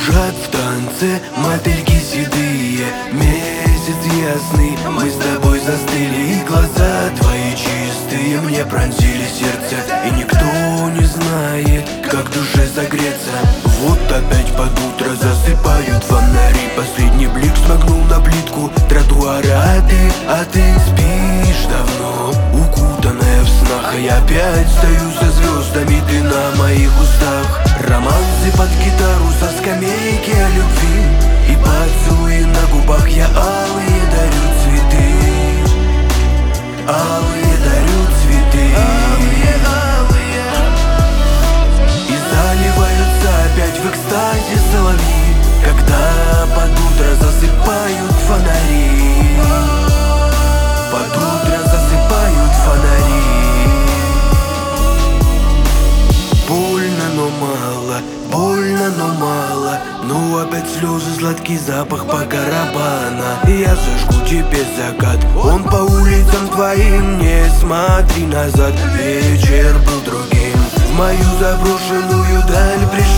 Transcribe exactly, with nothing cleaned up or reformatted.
Кружат в танце мотыльки седые, месяц ясный, мы с тобой застыли, и глаза твои чистые мне пронзили сердце. И никто не знает, как душе согреться. Вот опять под утро засыпают фонари, последний блик смогнул на плитку тротуара. А ты, а ты спишь давно, укутанная в снах, и я опять стою со звездами, ты на моих устах. Романсы под гитару со скамейки о любви, и поцелуи на губах я алые дарю цветы. Алые дарю цветы. Алые, алые. И заливаются опять в экстазе соловьи, когда под утро засыпают фонари. Под утро засыпают фонари. Больно, но мало, больно, но мало. Ну опять слезы, сладкий запах по барабана. И я зажгу тебе закат, он по улицам твоим. Не смотри назад, вечер был другим. В мою заброшенную даль пришел